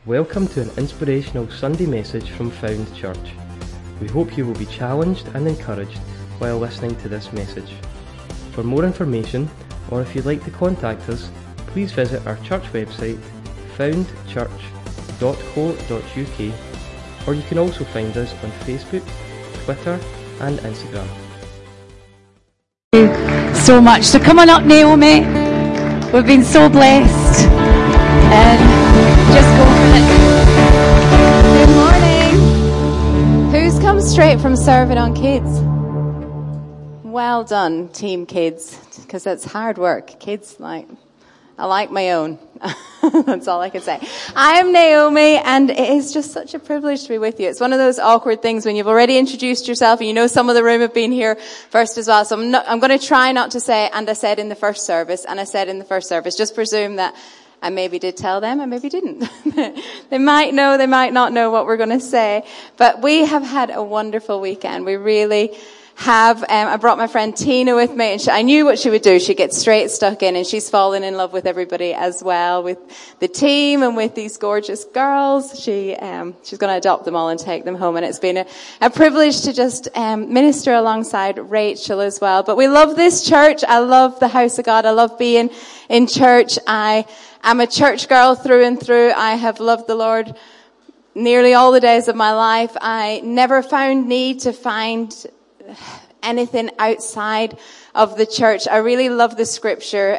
Welcome to an inspirational Sunday message from Found Church. We hope you will be challenged and encouraged while listening to this message. For more information, or if you'd like to contact us, please visit our church website, foundchurch.co.uk, or you can also find us on Facebook, Twitter and Instagram. Thank you so much. So come on up, Naomi. We've been so blessed. And just go for it. Good morning. Who's come straight from serving on kids? Well done, team kids, because that's hard work. Kids, I like my own. That's all I can say. I am Naomi, and it is just such a privilege to be with you. It's one of those awkward things when you've already introduced yourself, and you know some of the room have been here first as well. So I'm going to try not to say, and I said in the first service, and I said in the first service. Just presume that I maybe did tell them, I maybe didn't. They might know, they might not know what we're going to say. But we have had a wonderful weekend. We really have. I brought my friend Tina with me, and I knew what she would do. She'd get straight stuck in, and she's fallen in love with everybody as well, with the team and with these gorgeous girls. She's going to adopt them all and take them home, and it's been a privilege to just minister alongside Rachel as well. But we love this church. I love the house of God. I love being in church. I'm a church girl through and through. I have loved the Lord nearly all the days of my life. I never found need to find anything outside of the church. I really love the scripture.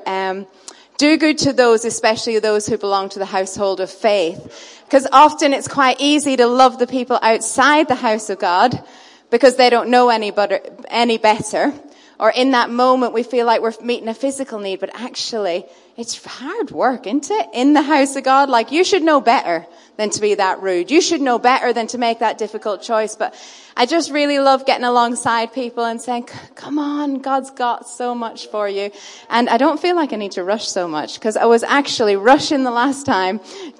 Do good to those, especially those who belong to the household of faith. Because often it's quite easy to love the people outside the house of God because they don't know any better. Or in that moment we feel like we're meeting a physical need, but actually it's hard work, isn't it? In the house of God, you should know better than to be that rude. You should know better than to make that difficult choice. But I just really love getting alongside people and saying, come on, God's got so much for you. And I don't feel like I need to rush so much, because I was actually rushing the last time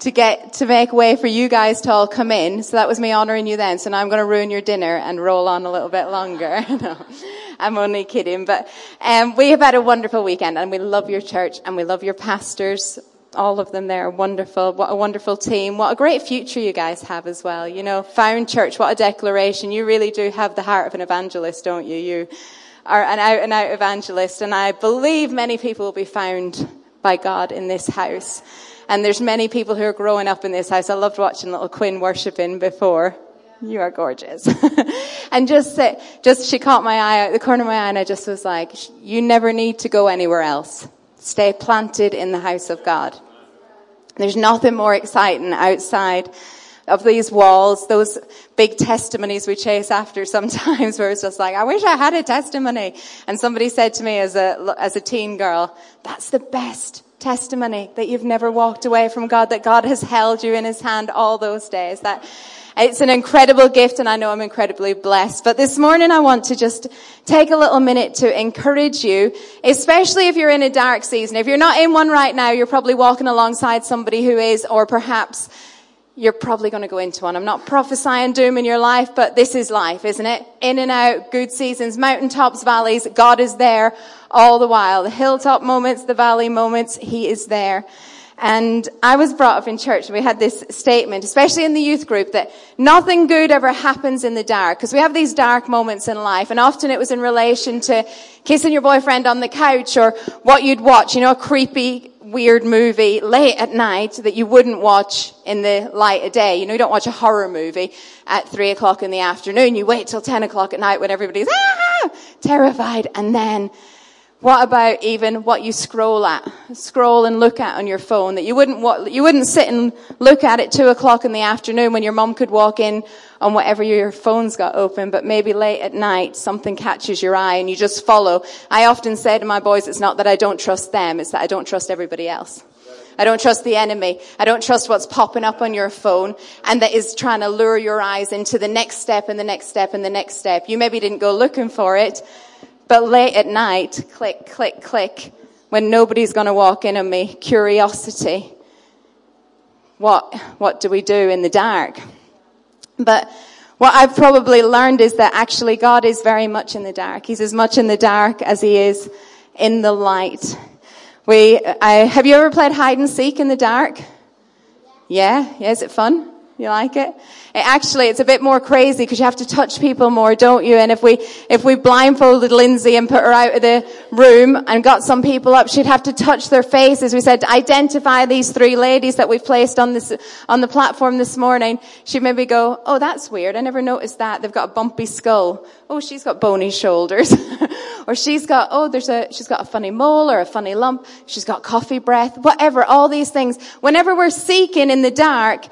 to make way for you guys to all come in. So that was me honouring you then. So now I'm going to ruin your dinner and roll on a little bit longer. No, I'm only kidding. But we have had a wonderful weekend, and we love your church, and we love your pastors. All of them there are wonderful. What a wonderful team. What a great future you guys have as well. You know, Found Church, what a declaration. You really do have the heart of an evangelist, don't you? You are an out and out evangelist. And I believe many people will be found by God in this house. And there's many people who are growing up in this house. I loved watching little Quinn worshiping before. You are gorgeous. And just she caught my eye out the corner of my eye, and I just was like, you never need to go anywhere else. Stay planted in the house of God. There's nothing more exciting outside of these walls, those big testimonies we chase after sometimes, where it's just like, I wish I had a testimony. And somebody said to me as a teen girl, that's the best testimony, that you've never walked away from God, that God has held you in his hand all those days. That it's an incredible gift, and I know I'm incredibly blessed. But this morning I want to just take a little minute to encourage you, especially if you're in a dark season. If you're not in one right now, you're probably walking alongside somebody who is, or perhaps you're probably going to go into one. I'm not prophesying doom in your life, but this is life, isn't it? In and out, good seasons, mountaintops, valleys. God is there all the while. The hilltop moments, the valley moments, he is there. And I was brought up in church, and we had this statement, especially in the youth group, that nothing good ever happens in the dark. Because we have these dark moments in life, and often it was in relation to kissing your boyfriend on the couch, or what you'd watch, a creepy, weird movie late at night that you wouldn't watch in the light of day. You don't watch a horror movie at 3 o'clock in the afternoon. You wait till 10 o'clock at night when everybody's terrified. And then what about even what you scroll and look at on your phone, that you wouldn't sit and look at it 2 o'clock in the afternoon when your mum could walk in on whatever your phone's got open, but maybe late at night something catches your eye and you just follow. I often say to my boys, it's not that I don't trust them, it's that I don't trust everybody else. I don't trust the enemy. I don't trust what's popping up on your phone and that is trying to lure your eyes into the next step and the next step and the next step. You maybe didn't go looking for it, but late at night, click, click, click, when nobody's going to walk in on me, curiosity. What do we do in the dark? But what I've probably learned is that actually God is very much in the dark. He's as much in the dark as he is in the light. Have you ever played hide and seek in the dark? Yeah, is it fun? You like it? It's a bit more crazy because you have to touch people more, don't you? And if we blindfolded Lindsay and put her out of the room and got some people up, she'd have to touch their faces. We said, identify these 3 ladies that we've placed on the platform this morning. She'd maybe go, oh, that's weird. I never noticed that. They've got a bumpy skull. Oh, she's got bony shoulders. Or she's got a funny mole or a funny lump. She's got coffee breath. Whatever, all these things. Whenever we're seeking in the dark,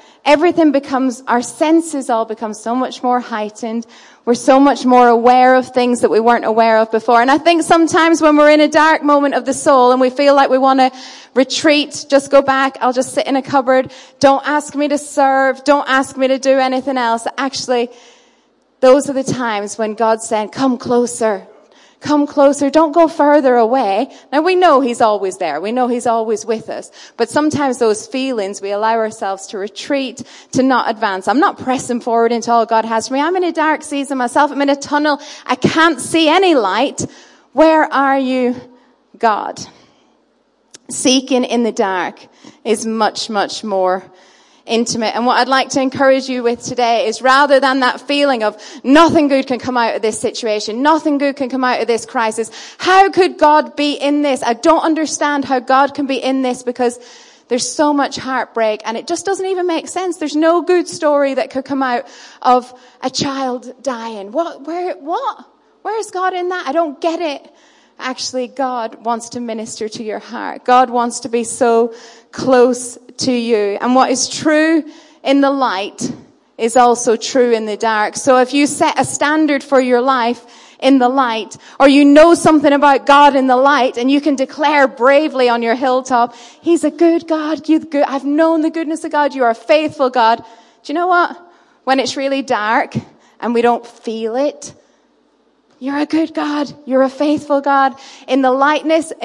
our senses all become so much more heightened. We're so much more aware of things that we weren't aware of before. And I think sometimes when we're in a dark moment of the soul and we feel like we want to retreat, just go back, I'll just sit in a cupboard, don't ask me to serve, don't ask me to do anything else. Actually, those are the times when God said, come closer. Come closer. Don't go further away. Now we know He's always there. We know He's always with us. But sometimes those feelings, we allow ourselves to retreat, to not advance. I'm not pressing forward into all God has for me. I'm in a dark season myself. I'm in a tunnel. I can't see any light. Where are you, God? Seeking in the dark is much, much more intimate. And what I'd like to encourage you with today is, rather than that feeling of nothing good can come out of this situation, nothing good can come out of this crisis, how could God be in this? I don't understand how God can be in this because there's so much heartbreak and it just doesn't even make sense. There's no good story that could come out of a child dying. What? Where is God in that? I don't get it. Actually, God wants to minister to your heart. God wants to be so close to you. And what is true in the light is also true in the dark. So if you set a standard for your life in the light, or you know something about God in the light, and you can declare bravely on your hilltop, He's a good God. I've known the goodness of God. You are a faithful God. Do you know what? When it's really dark and we don't feel it, you're a good God. You're a faithful God in the light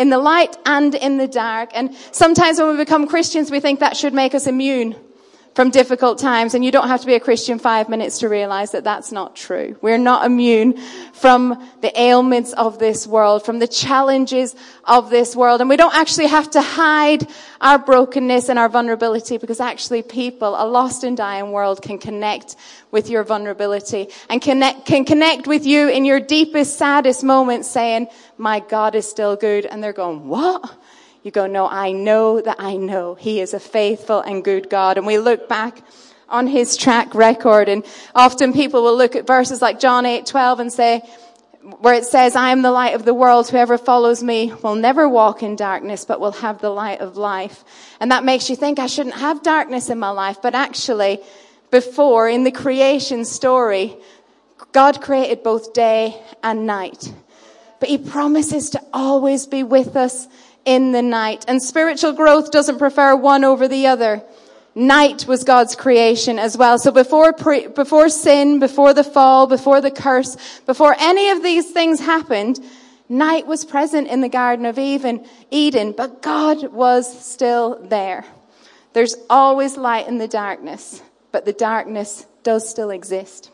and in the dark. And sometimes when we become Christians, we think that should make us immune from difficult times. And you don't have to be a Christian 5 minutes to realize that that's not true. We're not immune from the ailments of this world, from the challenges of this world. And we don't actually have to hide our brokenness and our vulnerability, because actually people, a lost and dying world, can connect with your vulnerability and can connect with you in your deepest, saddest moments, saying, my God is still good. And they're going, what? You go, no, I know He is a faithful and good God. And we look back on His track record, and often people will look at verses like John 8:12 and say, where it says, I am the light of the world. Whoever follows me will never walk in darkness, but will have the light of life. And that makes you think, I shouldn't have darkness in my life. But actually, before, in the creation story, God created both day and night. But He promises to always be with us in the night. And spiritual growth doesn't prefer one over the other. Night was God's creation as well. So before sin, before the fall, before the curse, before any of these things happened, night was present in the Garden of Eden, but God was still there. There's always light in the darkness, but the darkness does still exist.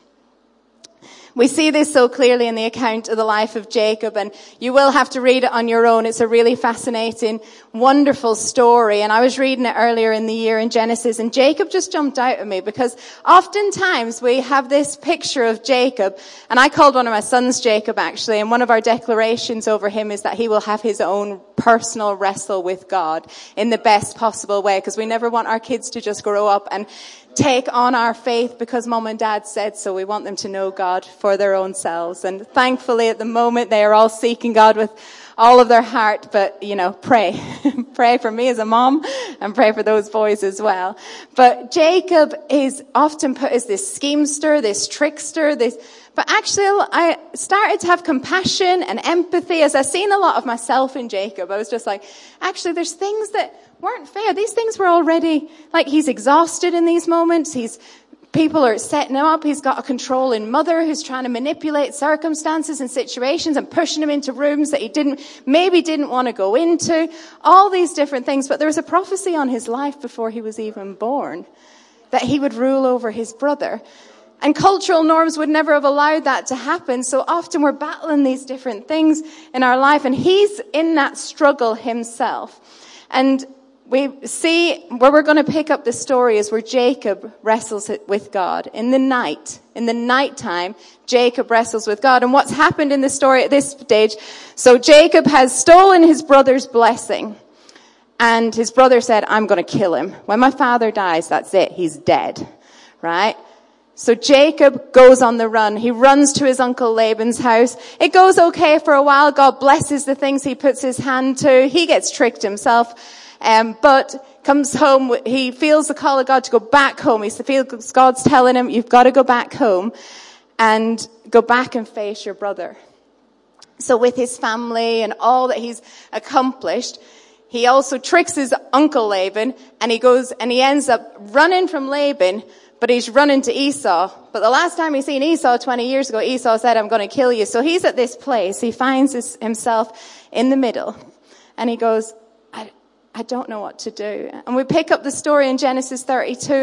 We see this so clearly in the account of the life of Jacob, and you will have to read it on your own. It's a really fascinating, wonderful story. And I was reading it earlier in the year in Genesis, and Jacob just jumped out at me, because oftentimes we have this picture of Jacob, and I called one of my sons Jacob actually, and one of our declarations over him is that he will have his own personal wrestle with God in the best possible way, because we never want our kids to just grow up and take on our faith because mom and dad said so. We want them to know God for their own selves. And thankfully at the moment they are all seeking God with all of their heart. But, pray. Pray for me as a mom and pray for those boys as well. But Jacob is often put as this schemester, this trickster, but actually I started to have compassion and empathy as I've seen a lot of myself in Jacob. I was just like, actually there's things that weren't fair. These things were already, he's exhausted in these moments. People are setting him up. He's got a controlling mother who's trying to manipulate circumstances and situations and pushing him into rooms that he maybe didn't want to go into. All these different things. But there was a prophecy on his life before he was even born that he would rule over his brother. And cultural norms would never have allowed that to happen. So often we're battling these different things in our life, and he's in that struggle himself. And we see where we're going to pick up the story is where Jacob wrestles with God in the night. In the nighttime, Jacob wrestles with God. And what's happened in the story at this stage, so Jacob has stolen his brother's blessing. And his brother said, I'm going to kill him. When my father dies, that's it. He's dead. Right? So Jacob goes on the run. He runs to his uncle Laban's house. It goes okay for a while. God blesses the things he puts his hand to. He gets tricked himself. But comes home, he feels the call of God to go back home. He feels God's telling him, you've got to go back home and go back and face your brother. So with his family and all that he's accomplished, he also tricks his uncle Laban, and he goes and he ends up running from Laban, but he's running to Esau. But the last time he seen Esau 20 years ago, Esau said, I'm going to kill you. So he's at this place. He finds himself in the middle, and he goes, I don't know what to do. And we pick up the story in Genesis 32,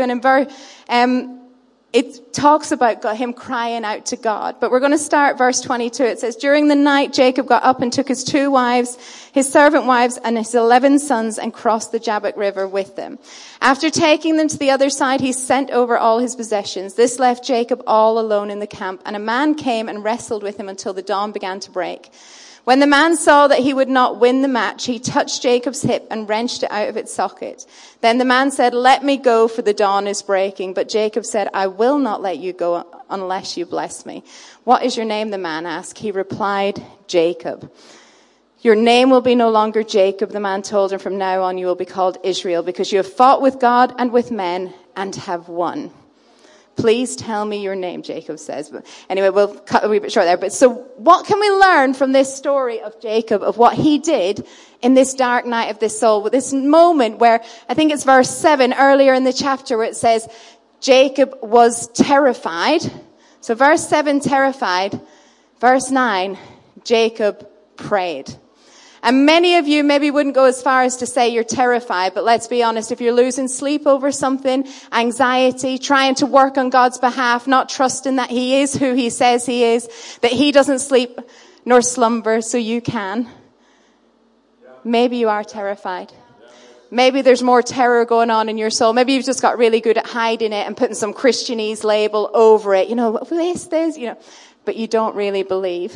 and it talks about him crying out to God. But we're going to start verse 22. It says, during the night, Jacob got up and took his 2 wives, his servant wives, and his 11 sons, and crossed the Jabbok River with them. After taking them to the other side, he sent over all his possessions. This left Jacob all alone in the camp, and a man came and wrestled with him until the dawn began to break. When the man saw that he would not win the match, he touched Jacob's hip and wrenched it out of its socket. Then the man said, let me go, for the dawn is breaking. But Jacob said, I will not let you go unless you bless me. What is your name? The man asked. He replied, Jacob. Your name will be no longer Jacob, the man told him. From now on you will be called Israel, because you have fought with God and with men and have won. Please tell me your name, Jacob says. But anyway, we'll cut a wee bit short there. But so what can we learn from this story of Jacob, of what he did in this dark night of this soul, with this moment where, I think it's verse 7 earlier in the chapter, where it says Jacob was terrified. So verse 7, terrified. Verse 9, Jacob prayed. And many of you maybe wouldn't go as far as to say you're terrified, but let's be honest, if you're losing sleep over something, anxiety, trying to work on God's behalf, not trusting that he is who he says he is, that he doesn't sleep nor slumber so you can, maybe you are terrified. Maybe there's more terror going on in your soul. Maybe you've just got really good at hiding it and putting some Christianese label over it. You know, this, you know, but you don't really believe.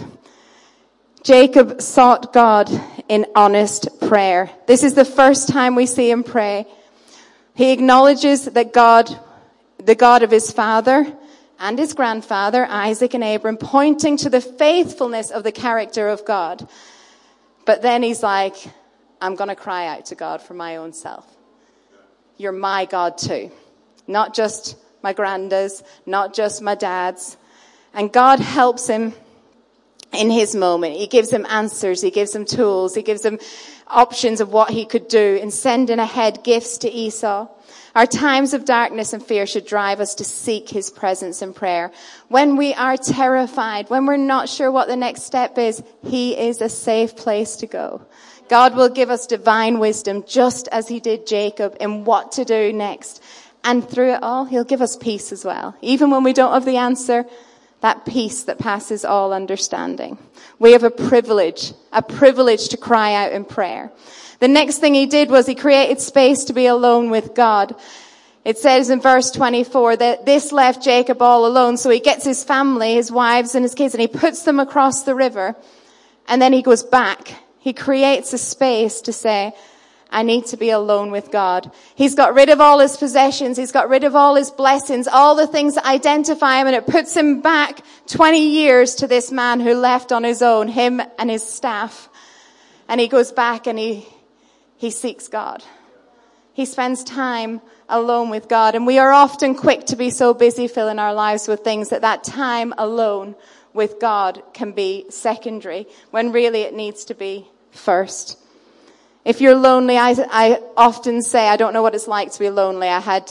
Jacob sought God in honest prayer. This is the first time we see him pray. He acknowledges that God, the God of his father and his grandfather, Isaac and Abram, pointing to the faithfulness of the character of God. But then he's like, I'm going to cry out to God for my own self. You're my God too. Not just my granddad's, not just my dad's. And God helps him in his moment. He gives him answers. He gives him tools. He gives him options of what he could do in sending ahead gifts to Esau. Our times of darkness and fear should drive us to seek his presence in prayer. When we are terrified, when we're not sure what the next step is, he is a safe place to go. God will give us divine wisdom, just as he did Jacob, in what to do next. And through it all, he'll give us peace as well. Even when we don't have the answer, that peace that passes all understanding. We have a privilege to cry out in prayer. The next thing he did was he created space to be alone with God. It says in verse 24 that this left Jacob all alone. So he gets his family, his wives and his kids, and he puts them across the river. And then he goes back. He creates a space to say, I need to be alone with God. He's got rid of all his possessions. He's got rid of all his blessings, all the things that identify him. And it puts him back 20 years to this man who left on his own, him and his staff. And he goes back and he seeks God. He spends time alone with God. And we are often quick to be so busy filling our lives with things that time alone with God can be secondary, when really it needs to be first. If you're lonely, I often say, I don't know what it's like to be lonely.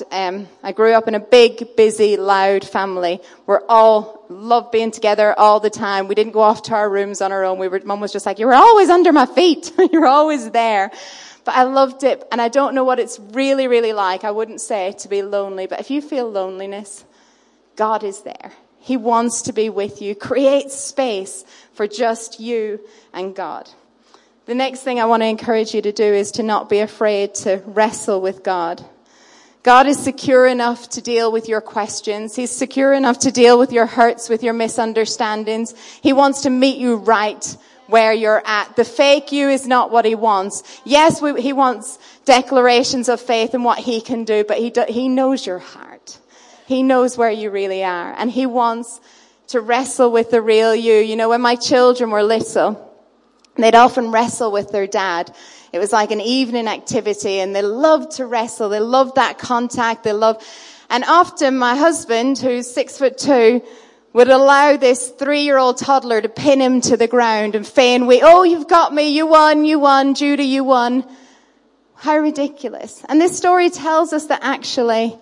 I grew up in a big, busy, loud family. We're all loved being together all the time. We didn't go off to our rooms on our own. Mum was just like, you were always under my feet. You were always there. But I loved it. And I don't know what it's really, really like. I wouldn't say to be lonely. But if you feel loneliness, God is there. He wants to be with you. Create space for just you and God. The next thing I want to encourage you to do is to not be afraid to wrestle with God. God is secure enough to deal with your questions. He's secure enough to deal with your hurts, with your misunderstandings. He wants to meet you right where you're at. The fake you is not what he wants. Yes, he wants declarations of faith and what he can do, but he knows your heart. He knows where you really are. And he wants to wrestle with the real you. You know, when my children were little, they'd often wrestle with their dad. It was like an evening activity, and they loved to wrestle. They loved that contact. And often my husband, who's 6'2", would allow this 3-year-old toddler to pin him to the ground and feign, oh, you've got me. You won, Judah, you won. How ridiculous. And this story tells us that actually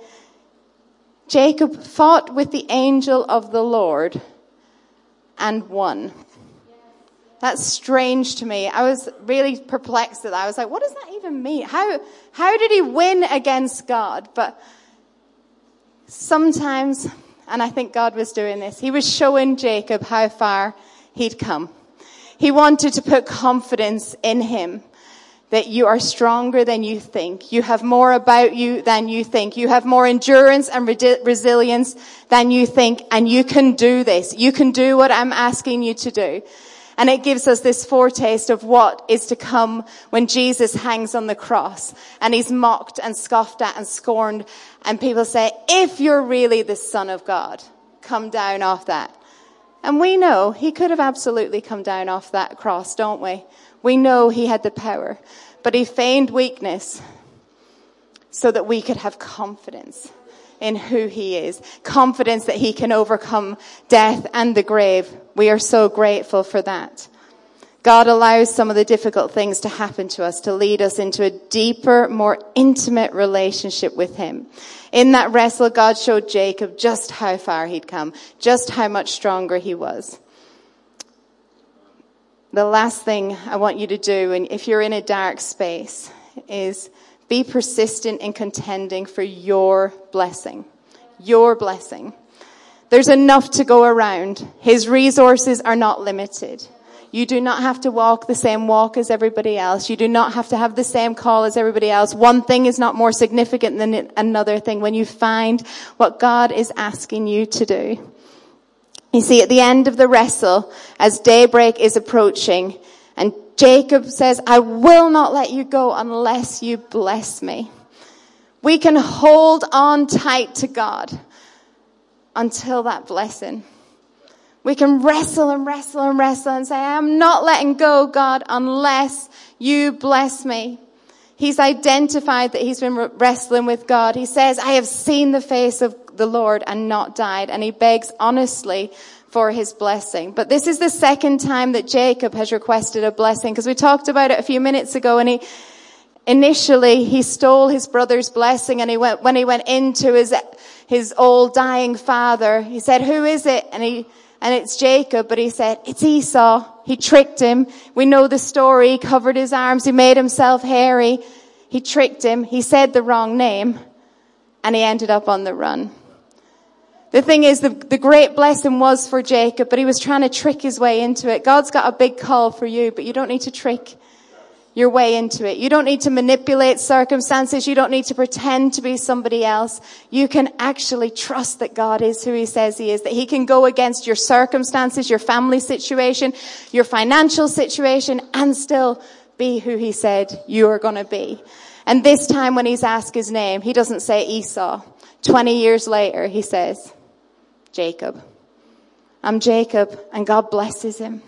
Jacob fought with the angel of the Lord and won. That's strange to me. I was really perplexed at that. I was like, what does that even mean? How did he win against God? But sometimes, and I think God was doing this, he was showing Jacob how far he'd come. He wanted to put confidence in him, that you are stronger than you think. You have more about you than you think. You have more endurance and resilience than you think, and you can do this. You can do what I'm asking you to do. And it gives us this foretaste of what is to come when Jesus hangs on the cross and he's mocked and scoffed at and scorned. And people say, if you're really the Son of God, come down off that. And we know he could have absolutely come down off that cross, don't we? We know he had the power, but he feigned weakness so that we could have confidence in who he is. Confidence that he can overcome death and the grave. We are so grateful for that. God allows some of the difficult things to happen to us to lead us into a deeper, more intimate relationship with him. In that wrestle, God showed Jacob just how far he'd come, just how much stronger he was. The last thing I want you to do, and if you're in a dark space, is be persistent in contending for your blessing. Your blessing. There's enough to go around. His resources are not limited. You do not have to walk the same walk as everybody else. You do not have to have the same call as everybody else. One thing is not more significant than another thing when you find what God is asking you to do. You see, at the end of the wrestle, as daybreak is approaching, and Jacob says, I will not let you go unless you bless me. We can hold on tight to God until that blessing. We can wrestle and wrestle and wrestle and say, I'm not letting go, God, unless you bless me. He's identified that he's been wrestling with God. He says, I have seen the face of the Lord and not died. And he begs honestly for his blessing. But this is the second time that Jacob has requested a blessing, because we talked about it a few minutes ago, and initially he stole his brother's blessing, and when he went into his old dying father, he said, who is it? And it's Jacob, but he said, it's Esau. He tricked him. We know the story. He covered his arms. He made himself hairy. He tricked him. He said the wrong name, and he ended up on the run. The thing is, the great blessing was for Jacob, but he was trying to trick his way into it. God's got a big call for you, but you don't need to trick your way into it. You don't need to manipulate circumstances. You don't need to pretend to be somebody else. You can actually trust that God is who he says he is, that he can go against your circumstances, your family situation, your financial situation, and still be who he said you are going to be. And this time when he's asked his name, he doesn't say Esau. 20 years later, he says, Jacob. I'm Jacob, and God blesses him.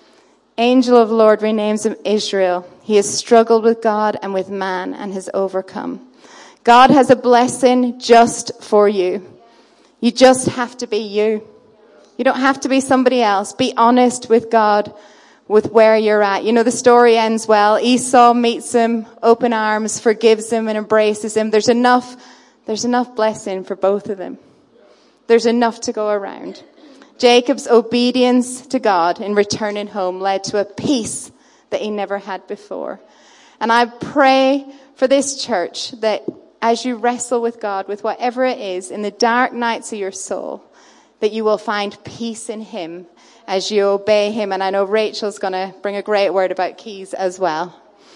Angel of the Lord renames him Israel. He has struggled with God and with man and has overcome. God has a blessing just for you. You just have to be you. You don't have to be somebody else. Be honest with God, with where you're at. You know, the story ends well. Esau meets him, open arms, forgives him and embraces him. There's enough blessing for both of them. There's enough to go around. Jacob's obedience to God in returning home led to a peace that he never had before. And I pray for this church that as you wrestle with God, with whatever it is, in the dark nights of your soul, that you will find peace in him as you obey him. And I know Rachel's going to bring a great word about keys as well.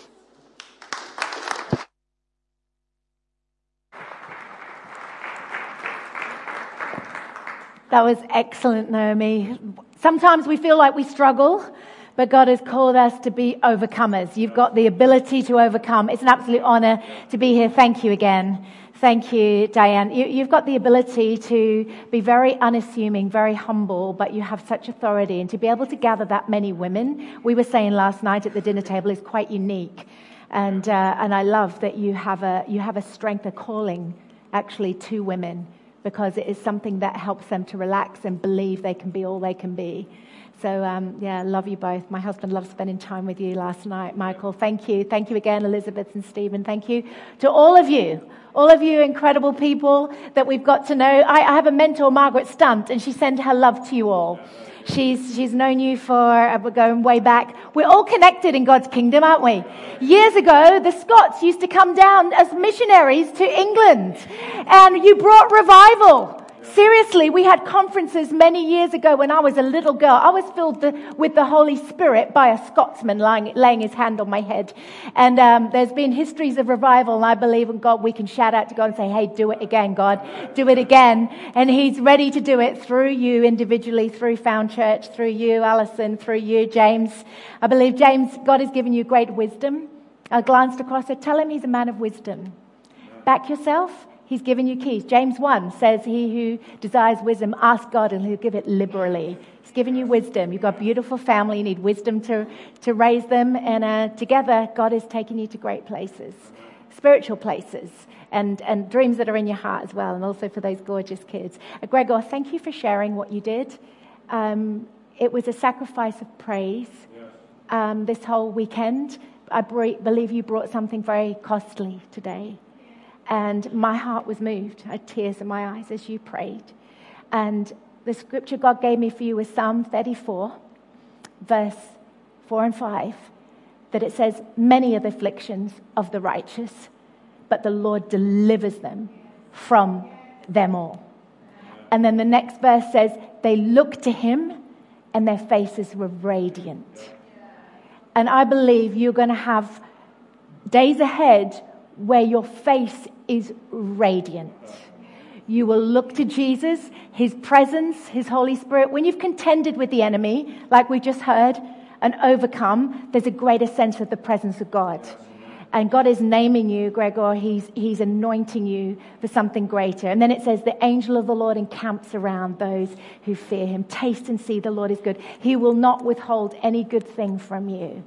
That was excellent, Naomi. Sometimes we feel like we struggle, but God has called us to be overcomers. You've got the ability to overcome. It's an absolute honor to be here. Thank you again. Thank you, Diane. You've got the ability to be very unassuming, very humble, but you have such authority. And to be able to gather that many women, we were saying last night at the dinner table, is quite unique. And I love that you have a strength, a calling, actually, to women, because it is something that helps them to relax and believe they can be all they can be. So, I love you both. My husband loved spending time with you last night. Michael, thank you. Thank you again, Elizabeth and Stephen. Thank you to all of you incredible people that we've got to know. I have a mentor, Margaret Stunt, and she sent her love to you all. She's known you for, we're going way back. We're all connected in God's kingdom, aren't we? Years ago, the Scots used to come down as missionaries to England, and you brought revival. Seriously, we had conferences many years ago when I was a little girl. I was filled with the Holy Spirit by a Scotsman laying his hand on my head. And there's been histories of revival, and I believe in God. We can shout out to God and say, hey, do it again, God. Do it again. And he's ready to do it through you individually, through Found Church, through you, Alison, through you, James. I believe, James, God has given you great wisdom. I glanced across it. Tell him he's a man of wisdom. Back yourself. He's given you keys. James 1 says, he who desires wisdom, ask God and he'll give it liberally. He's given you wisdom. You've got a beautiful family. You need wisdom to raise them. And together, God is taking you to great places, spiritual places, and dreams that are in your heart as well, and also for those gorgeous kids. Gregor, thank you for sharing what you did. It was a sacrifice of praise this whole weekend. I believe you brought something very costly today. And my heart was moved. I had tears in my eyes as you prayed. And the scripture God gave me for you was Psalm 34, verse 4 and 5, that it says, many are the afflictions of the righteous, but the Lord delivers them from them all. And then the next verse says, they looked to him and their faces were radiant. And I believe you're going to have days ahead where your face is radiant. You will look to Jesus, his presence, his Holy Spirit. When you've contended with the enemy, like we just heard, and overcome, there's a greater sense of the presence of God. And God is naming you, Gregor. He's anointing you for something greater. And then it says, the angel of the Lord encamps around those who fear him. Taste and see the Lord is good. He will not withhold any good thing from you.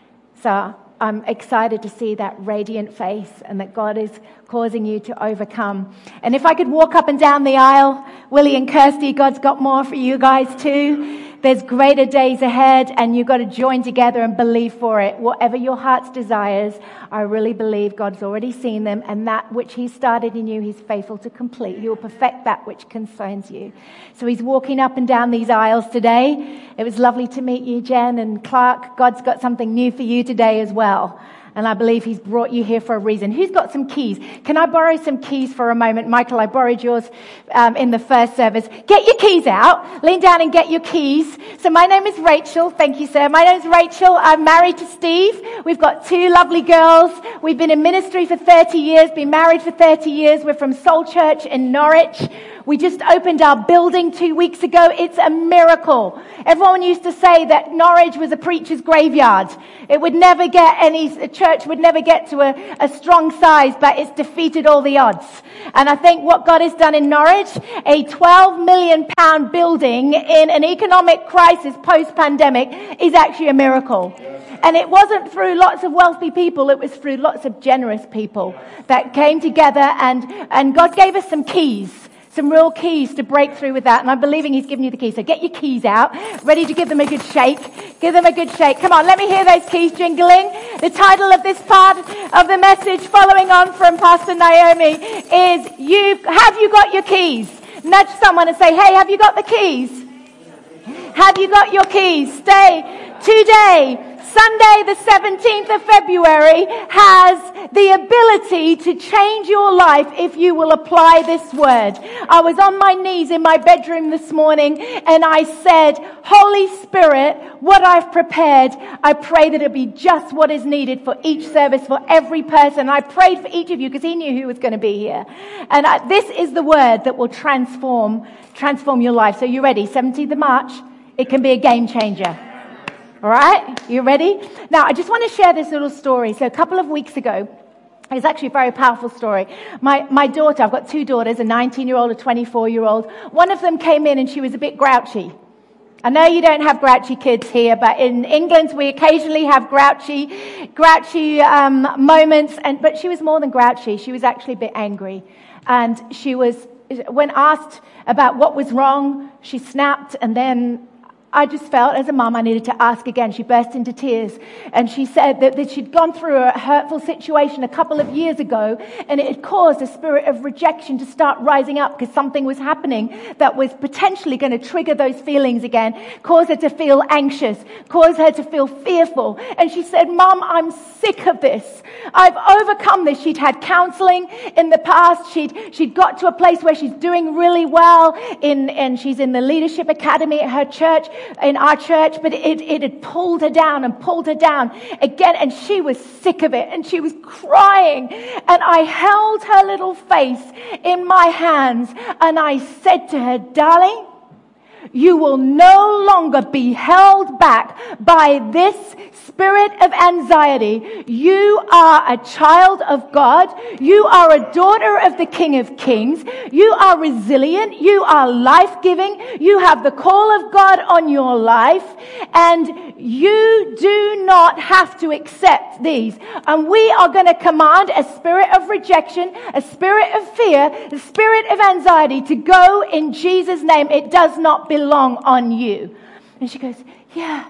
So I'm excited to see that radiant face and that God is causing you to overcome. And if I could walk up and down the aisle, Willie and Kirsty, God's got more for you guys too. There's greater days ahead, and you've got to join together and believe for it. Whatever your heart's desires, I really believe God's already seen them, and that which he started in you, he's faithful to complete. He will perfect that which concerns you. So he's walking up and down these aisles today. It was lovely to meet you, Jen and Clark. God's got something new for you today as well. And I believe he's brought you here for a reason. Who's got some keys? Can I borrow some keys for a moment? Michael, I borrowed yours in the first service. Get your keys out. Lean down and get your keys. So my name is Rachel. Thank you, sir. My name is Rachel. I'm married to Steve. We've got 2 lovely girls. We've been in ministry for 30 years, been married for 30 years. We're from Soul Church in Norwich. We just opened our building 2 weeks ago. It's a miracle. Everyone used to say that Norwich was a preacher's graveyard. It would never get a church would never get to a strong size, but it's defeated all the odds. And I think what God has done in Norwich, a £12 million building in an economic crisis post-pandemic, is actually a miracle. And it wasn't through lots of wealthy people, it was through lots of generous people that came together, and God gave us some keys. Some real keys to break through with that. And I'm believing he's given you the keys. So get your keys out. Ready to give them a good shake. Give them a good shake. Come on, let me hear those keys jingling. The title of this part of the message, following on from Pastor Naomi, is Have you got your keys? Nudge someone and say, hey, have you got the keys? Have you got your keys? Today, Sunday, the 17th of February, has the ability to change your life if you will apply this word. I was on my knees in my bedroom this morning and I said, Holy Spirit, what I've prepared, I pray that it be just what is needed for each service, for every person. I prayed for each of you because he knew who was going to be here. And this is the word that will transform your life. So you ready? 17th of March, it can be a game changer. All right, you ready? Now, I just want to share this little story. So a couple of weeks ago, it's actually a very powerful story. My daughter, I've got two daughters, a 19-year-old, a 24-year-old. One of them came in and she was a bit grouchy. I know you don't have grouchy kids here, but in England we occasionally have grouchy moments. But she was more than grouchy. She was actually a bit angry. And when asked about what was wrong, she snapped, and then I just felt as a mum I needed to ask again. She burst into tears and she said that she'd gone through a hurtful situation a couple of years ago and it had caused a spirit of rejection to start rising up because something was happening that was potentially going to trigger those feelings again, cause her to feel anxious, cause her to feel fearful. And she said, Mum, I'm sick of this. I've overcome this. She'd had counseling in the past. She'd got to a place where she's doing really well and she's in the leadership academy at her church, in our church, but it had pulled her down again, and she was sick of it, and she was crying, and I held her little face in my hands, and I said to her, darling, you will no longer be held back by this spirit of anxiety. You are a child of God. You are a daughter of the King of Kings. You are resilient. You are life-giving. You have the call of God on your life. And you do not have to accept these. And we are going to command a spirit of rejection, a spirit of fear, a spirit of anxiety to go in Jesus' name. It does not belong on you. And she goes, yeah.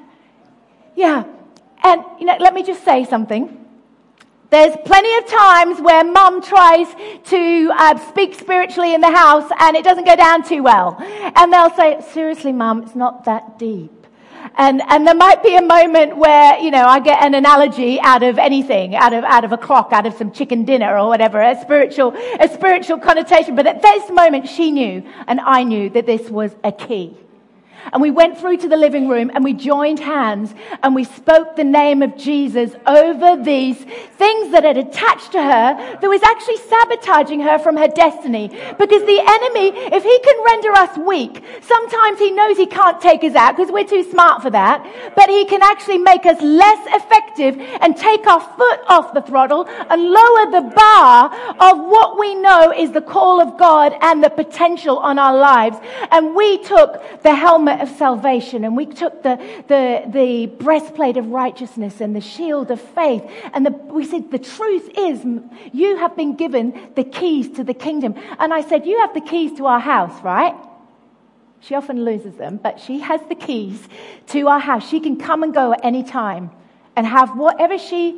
And, let me just say something. There's plenty of times where mum tries to speak spiritually in the house and it doesn't go down too well. And they'll say, seriously, mum, it's not that deep. And there might be a moment where, I get an analogy out of anything, out of a clock, out of some chicken dinner or whatever, a spiritual connotation. But at this moment, she knew and I knew that this was a key. And we went through to the living room and we joined hands and we spoke the name of Jesus over these things that had attached to her that was actually sabotaging her from her destiny. Because the enemy, if he can render us weak, sometimes he knows he can't take us out because we're too smart for that, but he can actually make us less effective and take our foot off the throttle and lower the bar of what we know is the call of God and the potential on our lives. And we took the helmet of salvation and we took the breastplate of righteousness and the shield of faith, and we said the truth is you have been given the keys to the kingdom. And I said, you have the keys to our house, right? She often loses them, but she has the keys to our house. She can come and go at any time and have whatever she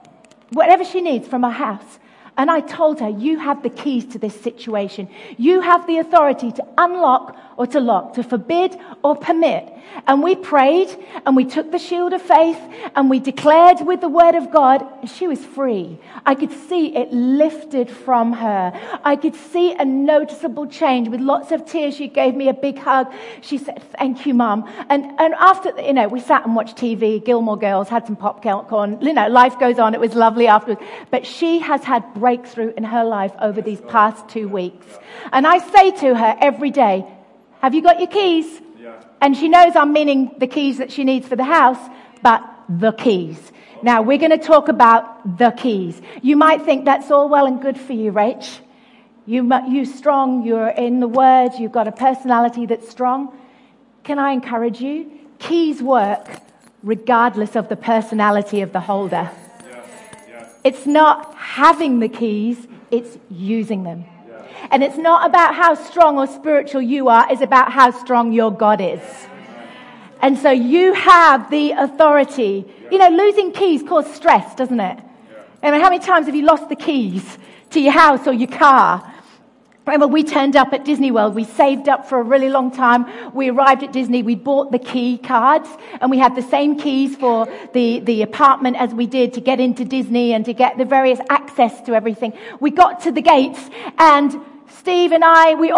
needs from our house. And I told her, you have the keys to this situation. You have the authority to unlock or to lock, to forbid or permit. And we prayed and we took the shield of faith and we declared with the word of God, and she was free. I could see it lifted from her. I could see a noticeable change. With lots of tears, she gave me a big hug. She said, thank you, Mum. And after, we sat and watched TV, Gilmore Girls, had some popcorn. Life goes on. It was lovely afterwards. But she has had breakthrough in her life over these past 2 weeks. And I say to her every day, have you got your keys? Yeah. And she knows I'm meaning the keys that she needs for the house, but the keys. Now, we're going to talk about the keys. You might think that's all well and good for you, Rach. You're strong, you're in the Word, you've got a personality that's strong. Can I encourage you? Keys work regardless of the personality of the holder. Yeah. It's not having the keys, it's using them. And it's not about how strong or spiritual you are, it's about how strong your God is. And so you have the authority. Losing keys causes stress, doesn't it? I mean, how many times have you lost the keys to your house or your car? Remember, we turned up at Disney World. We saved up for a really long time. We arrived at Disney. We bought the key cards, and we had the same keys for the apartment as we did to get into Disney and to get the various access to everything. We got to the gates, and Steve and I, we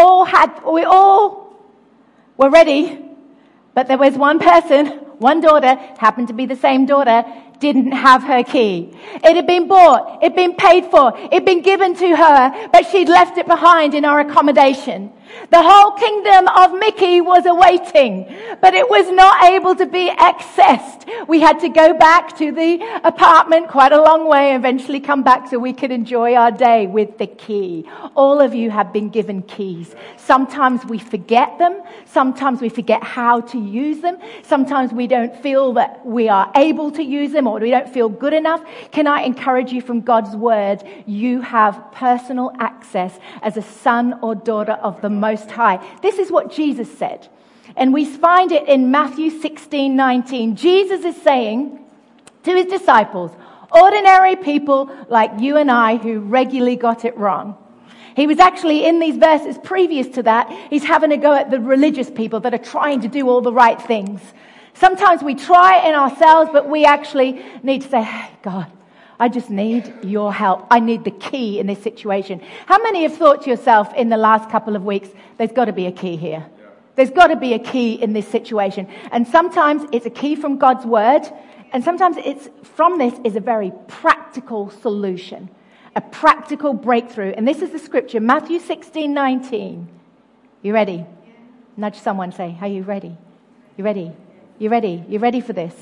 all were ready, but there was one person, one daughter, happened to be the same daughter, didn't have her key. It had been bought, it had been paid for, it had been given to her, but she'd left it behind in our accommodation. The whole kingdom of Mickey was awaiting, but it was not able to be accessed. We had to go back to the apartment quite a long way and eventually come back so we could enjoy our day with the key. All of you have been given keys. Sometimes we forget them. Sometimes we forget how to use them. Sometimes we don't feel that we are able to use them or we don't feel good enough. Can I encourage you from God's word? You have personal access as a son or daughter of the Most High. This is what Jesus said. And we find it in Matthew 16:19. Jesus is saying to his disciples, ordinary people like you and I who regularly got it wrong. He was actually in these verses previous to that, he's having a go at the religious people that are trying to do all the right things. Sometimes we try in ourselves, but we actually need to say, hey, God, I just need your help. I need the key in this situation. How many have thought to yourself in the last couple of weeks, there's got to be a key here. There's got to be a key in this situation. And sometimes it's a key from God's word. And sometimes it's from this is a very practical solution, a practical breakthrough. And this is the scripture, Matthew 16:19. You ready? Nudge someone, say, are you ready? You ready? You ready? You ready for this?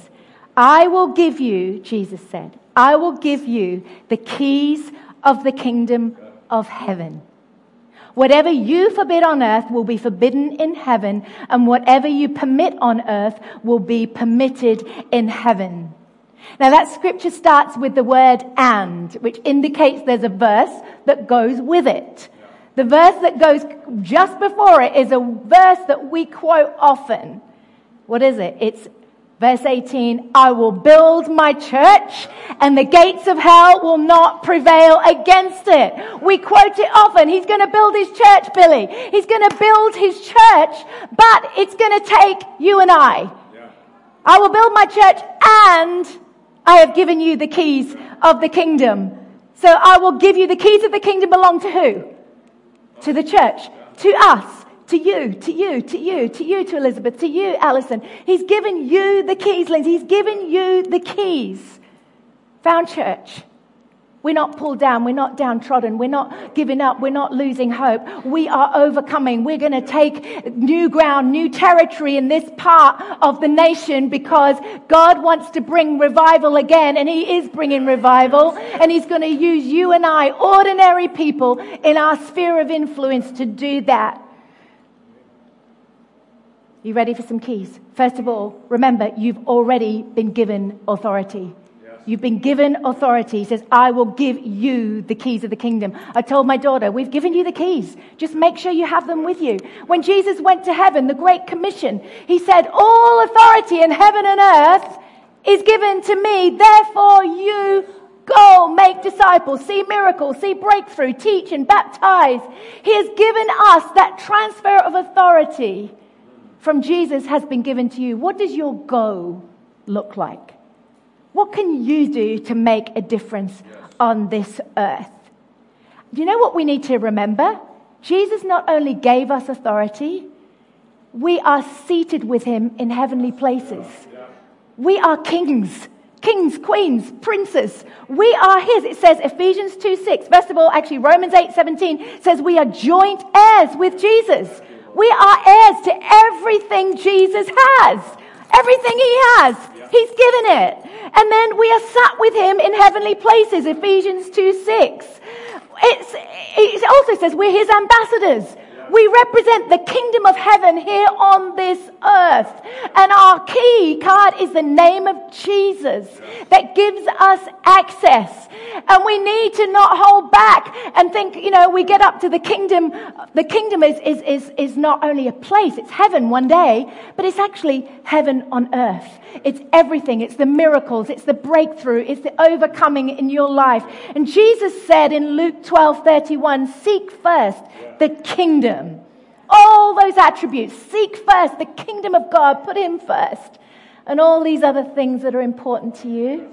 I will give you, Jesus said, I will give you the keys of the kingdom of heaven. Whatever you forbid on earth will be forbidden in heaven, and whatever you permit on earth will be permitted in heaven. Now that scripture starts with the word and, which indicates there's a verse that goes with it. The verse that goes just before it is a verse that we quote often. What is it? It's verse 18, I will build my church and the gates of hell will not prevail against it. We quote it often. He's going to build his church, Billy. He's going to build his church, but it's going to take you and I. Yeah. I will build my church and I have given you the keys of the kingdom. So I will give you the keys of the kingdom belong to who? To the church, to us. To you, to Elizabeth, to you, Alison. He's given you the keys, Lindsay. He's given you the keys. Found Church. We're not pulled down. We're not downtrodden. We're not giving up. We're not losing hope. We are overcoming. We're going to take new ground, new territory in this part of the nation because God wants to bring revival again, and He is bringing revival, and He's going to use you and I, ordinary people in our sphere of influence, to do that. You ready for some keys? First of all, remember, you've already been given authority. Yes. You've been given authority. He says, I will give you the keys of the kingdom. I told my daughter, we've given you the keys. Just make sure you have them with you. When Jesus went to heaven, the Great Commission, He said, all authority in heaven and earth is given to me. Therefore, you go, make disciples, see miracles, see breakthrough, teach and baptize. He has given us that transfer of authority from Jesus has been given to you. What does your go look like? What can you do to make a difference on this earth? Do you know what we need to remember? Jesus not only gave us authority, we are seated with Him in heavenly places. We are kings, queens, princes. We are His. It says Ephesians 2:6. First of all, actually Romans 8:17 says we are joint heirs with Jesus. We are heirs to everything Jesus has. Everything He has. He's given it. And then we are sat with Him in heavenly places. Ephesians 2:6. It also says we're His ambassadors. We represent the kingdom of heaven here on this earth. And our key card is the name of Jesus that gives us access. And we need to not hold back and think, we get up to the kingdom. The kingdom is not only a place, it's heaven one day, but it's actually heaven on earth. It's everything. It's the miracles. It's the breakthrough. It's the overcoming in your life. And Jesus said in Luke 12:31, seek first the kingdom. All those attributes. Seek first the kingdom of God. Put him first. And all these other things that are important to you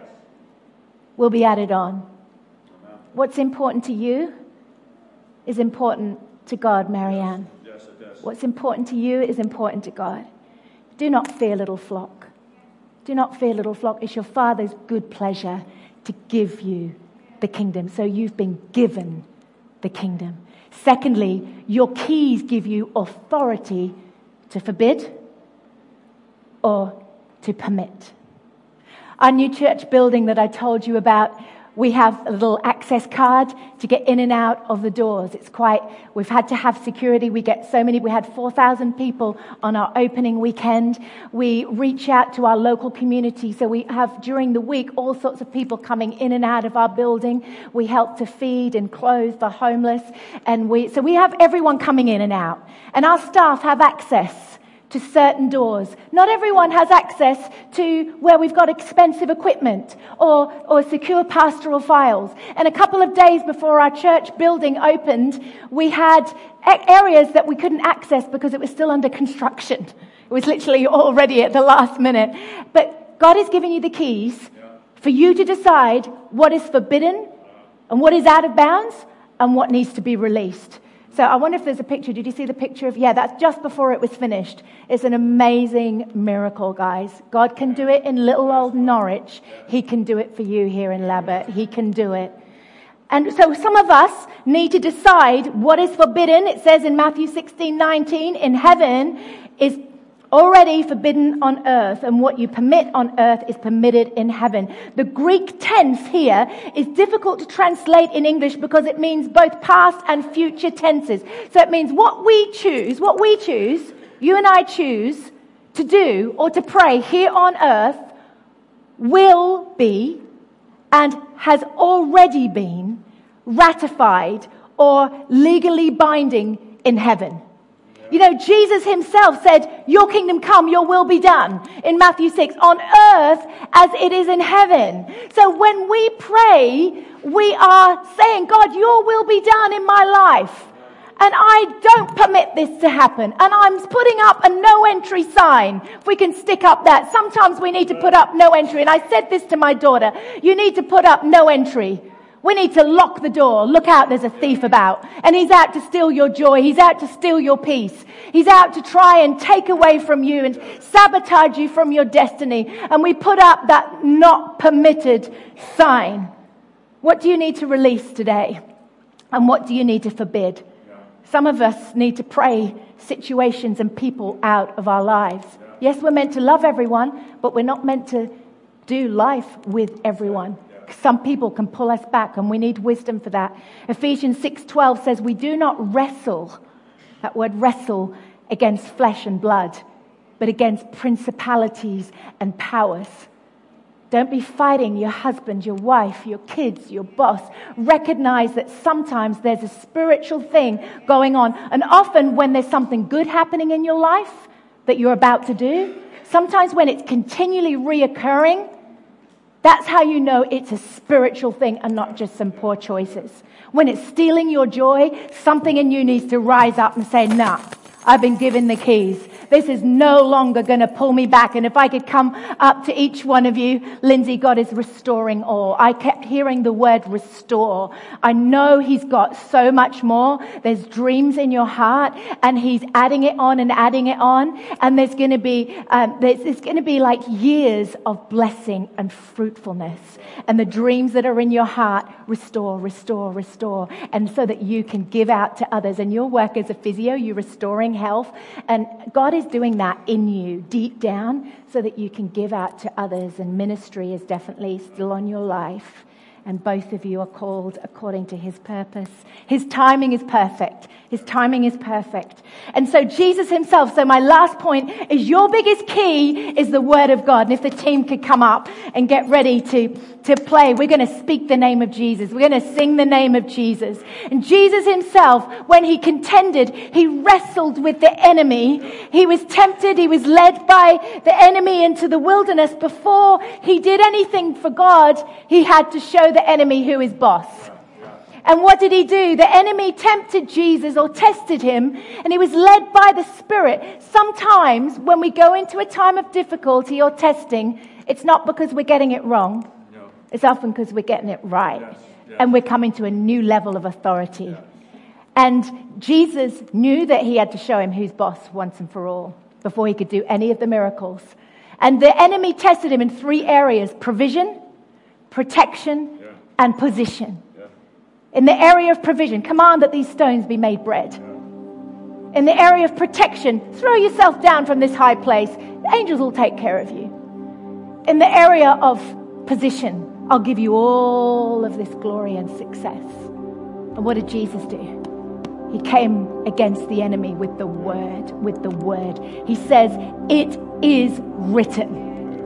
will be added on. What's important to you is important to God, Marianne. What's important to you is important to God. Do not fear, little flock. Do not fear, little flock. It's your Father's good pleasure to give you the kingdom. So you've been given the kingdom. Secondly, your keys give you authority to forbid or to permit. Our new church building that I told you about, we have a little access card to get in and out of the doors. We've had to have security. We had 4,000 people on our opening weekend. We reach out to our local community. So we have, during the week, all sorts of people coming in and out of our building. We help to feed and clothe the homeless. So we have everyone coming in and out. And our staff have access to certain doors. Not everyone has access to where we've got expensive equipment or secure pastoral files. And a couple of days before our church building opened, we had areas that we couldn't access because it was still under construction. It was literally already at the last minute. But God has given you the keys for you to decide what is forbidden and what is out of bounds and what needs to be released. So I wonder if there's a picture. Did you see the picture of? Yeah, that's just before it was finished. It's an amazing miracle, guys. God can do it in little old Norwich. He can do it for you here in Labbot. He can do it. And so some of us need to decide what is forbidden. It says in Matthew 16:19, in heaven is already forbidden on earth, and what you permit on earth is permitted in heaven. The Greek tense here is difficult to translate in English because it means both past and future tenses. So it means what we choose, you and I choose to do or to pray here on earth will be and has already been ratified or legally binding in heaven. Jesus himself said, your kingdom come, your will be done in Matthew 6 on earth as it is in heaven. So when we pray, we are saying, God, your will be done in my life. And I don't permit this to happen. And I'm putting up a no entry sign. If we can stick up that. Sometimes we need to put up no entry. And I said this to my daughter. You need to put up no entry. We need to lock the door. Look out, there's a thief about. And he's out to steal your joy. He's out to steal your peace. He's out to try and take away from you and sabotage you from your destiny. And we put up that not permitted sign. What do you need to release today? And what do you need to forbid? Some of us need to pray situations and people out of our lives. Yes, we're meant to love everyone, but we're not meant to do life with everyone. Some people can pull us back, and we need wisdom for that. Ephesians 6:12 says we do not wrestle, that word wrestle, against flesh and blood, but against principalities and powers. Don't be fighting your husband, your wife, your kids, your boss. Recognize that sometimes there's a spiritual thing going on. And often when there's something good happening in your life that you're about to do, sometimes when it's continually reoccurring, that's how you know it's a spiritual thing and not just some poor choices. When it's stealing your joy, something in you needs to rise up and say, nah, I've been given the keys. This is no longer going to pull me back. And if I could come up to each one of you, Lindsay, God is restoring all. I kept hearing the word restore. I know he's got so much more. There's dreams in your heart, and he's adding it on and adding it on. And there's going to be like years of blessing and fruitfulness. And the dreams that are in your heart, restore, restore, restore. And so that you can give out to others. And your work as a physio, you're restoring health. And God is doing that in you deep down so that you can give out to others, and ministry is definitely still on your life. and both of you are called according to his purpose. His timing is perfect. His timing is perfect. And so Jesus himself, so my last point is your biggest key is the word of God. And if the team could come up and get ready to play, we're going to speak the name of Jesus. We're going to sing the name of Jesus. And Jesus himself, when he contended, he wrestled with the enemy. He was tempted. He was led by the enemy into the wilderness. Before he did anything for God, he had to show the enemy who is boss. And what did he do? The enemy tempted Jesus or tested him, and he was led by the Spirit. Sometimes when we go into a time of difficulty or testing, it's not because we're getting it wrong. No. It's often because we're getting it right. Yes. Yes. And we're coming to a new level of authority. Yes. And Jesus knew that he had to show him who's boss once and for all before he could do any of the miracles. And the enemy tested him in 3 areas: provision, protection, and position. In the area of provision, command that these stones be made bread. In the area of protection, throw yourself down from this high place. The angels will take care of you. In the area of position, I'll give you all of this glory and success. And what did Jesus do? He came against the enemy with the word, He says, it is written.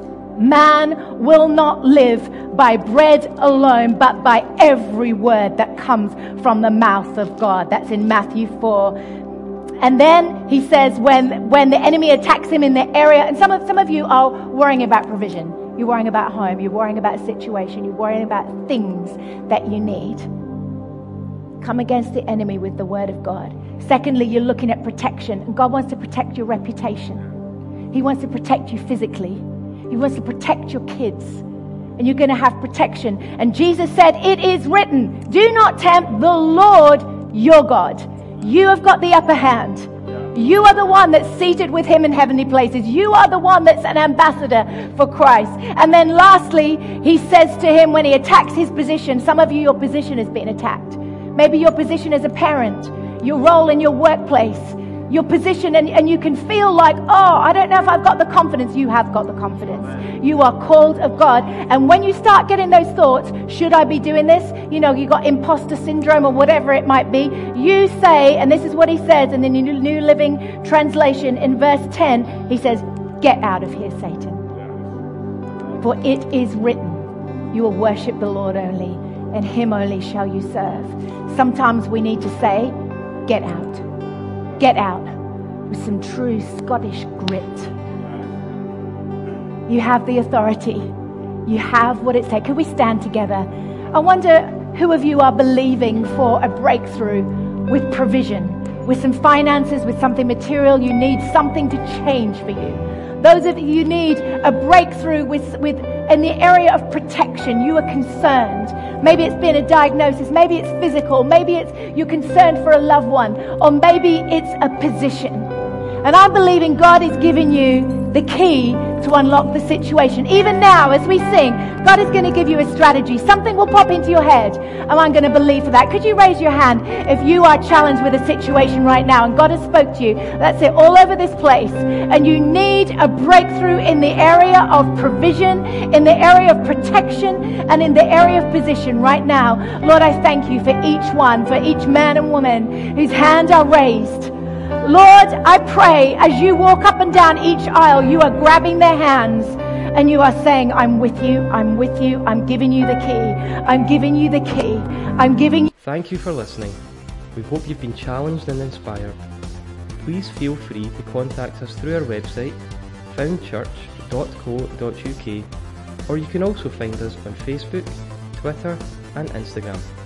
Man will not live by bread alone, but by every word that comes from the mouth of God. That's in Matthew 4. And then he says when the enemy attacks him in the area, and some of you are worrying about provision. You're worrying about home. You're worrying about a situation. You're worrying about things that you need. Come against the enemy with the word of God. Secondly, you're looking at protection. And God wants to protect your reputation. He wants to protect you physically. He wants to protect your kids. And you're going to have protection. And Jesus said, it is written, do not tempt the Lord your God. You have got the upper hand. You are the one that's seated with him in heavenly places. You are the one that's an ambassador for Christ. And then lastly, he says to him when he attacks his position, some of you, your position has been attacked. Maybe your position as a parent, your role in your workplace, your position, and you can feel like, oh, I don't know if I've got the confidence. You have got the confidence. You are called of God. And when you start getting those thoughts, should I be doing this? You know, you got imposter syndrome or whatever it might be. You say, and this is what he says in the New Living Translation in verse 10, he says, get out of here, Satan. For it is written, you will worship the Lord only, and him only shall you serve. Sometimes we need to say, get out. Get out with some true Scottish grit. You have the authority. You have what it takes. Can we stand together? I wonder who of you are believing for a breakthrough with provision, with some finances, with something material. You need something to change for you. Those of you need a breakthrough with in the area of protection. You are concerned. Maybe it's been a diagnosis. Maybe it's physical. Maybe it's you're concerned for a loved one. Or maybe it's a position. And I'm believing God is giving you the key to unlock the situation. Even now, as we sing, God is going to give you a strategy. Something will pop into your head, and I'm going to believe for that. Could you raise your hand if you are challenged with a situation right now, and God has spoke to you? That's it, all over this place. And you need a breakthrough in the area of provision, in the area of protection, and in the area of position right now. Lord, I thank you for each one, for each man and woman whose hands are raised. Lord, I pray as you walk up and down each aisle, you are grabbing their hands and you are saying, I'm with you, I'm with you, I'm giving you the key, I'm giving you the key, I'm giving you... Thank you for listening. We hope you've been challenged and inspired. Please feel free to contact us through our website, foundchurch.co.uk, or you can also find us on Facebook, Twitter and Instagram.